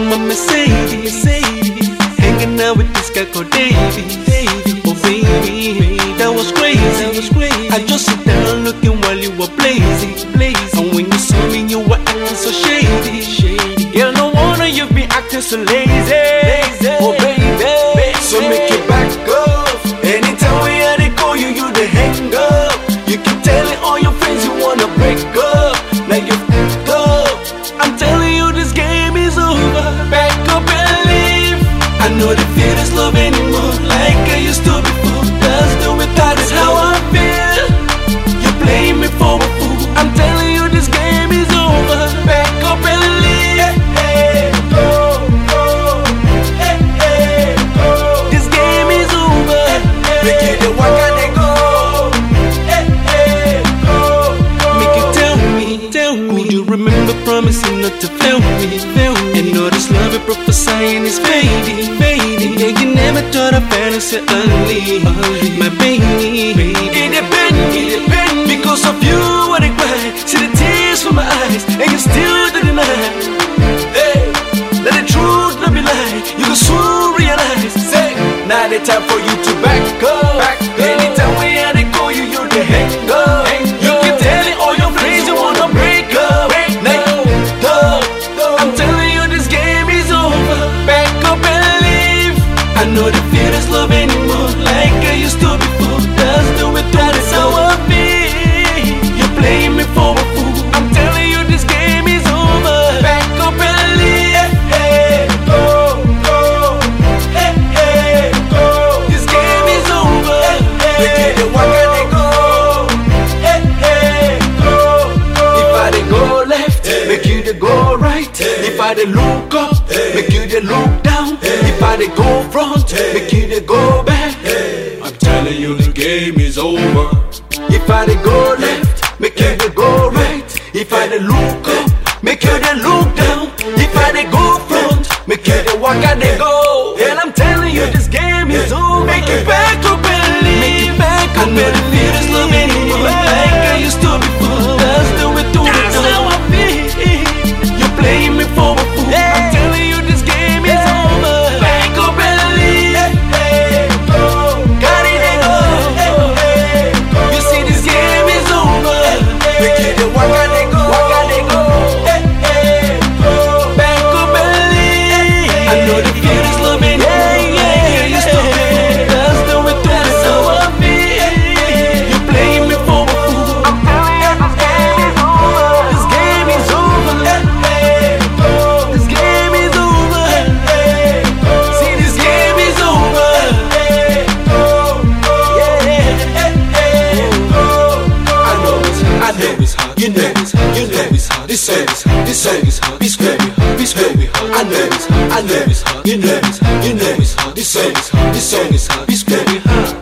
my Mercedes, hanging out with this guy called Davey. Oh baby, that was crazy. I just sit down looking while you were blazing. And when you saw me, you were acting so shady. Girl, no wonder you've been acting so lazy. Oh baby, So make it back up. Anytime we had to call you, you the hang up. You keep telling all your friends you wanna break up. Now you f***ed up. I'm telling you this game is over. Back up and leave. I know the feel is love anymore like I used to before. Just do it, that is how I feel. You play me for a fool. I'm telling you this game is over. Back up and leave. Hey, go, go. Hey, hey, go. This game is over. Make it the walk and they go. Hey, hey, go, go. Make you tell me. Could you remember promising not to fail me? And all this love you're prophesying is fading. Yeah, you never thought of fantasy early. My baby, It depends, because of you I cry. See the tears from my eyes, and you still deny. Hey, let the truth not be lie. You can soon realize. Say, now the time for you to back up. Anytime we had to call you, you the hang up. You keep telling all your friends you wanna break up. I'm telling you this game is over. Back up and leave. I know the feel is love anymore like I used to before. Just do it, that is how I feel. You play me for a fool. I'm telling you this game is over. Back up and leave. Hey, go, go. Hey, hey, go. This game is over. Make it the walk and they go. Hey, hey, go, go. If I dey go left, make you dey go right. If I dey look up, make you dey look down. If I dey go front, make you dey go back. I'm telling you the game is over. If I dey go left, make you dey go right. If I dey look up, make you dey look down. If I dey go front, make you dey walk and dey go. And I'm telling you this game is over. Make it back up and leave. Make it back up. I know the feel is love anymore like I used to before. Just do it, That's how I feel. You play me for a fool. I'm telling you this game is over. Back up and leave. Hey, go. Got it and go. Hey, go. You see this game is over. Make it the walk and they go. Walk and they go. Hey, hey, go. Back up and leave. I know the feel is love anymore like I used to before. Just do it, that's how I feel. You play me for a fool. I'm telling you this game is over. This game is over. Hey, go. This game is over. Hey, go. See this game is over. Hey, go, go. Yeah. Hey, go, go. I know it's hard. You know it's hard. You know it's hard. This song is hard. This song is hard. This very hard. This very hard. I know it's hard. I know it's hard. You know it's hard. You know it's hard. This song is hard. This song is hard. This very hard.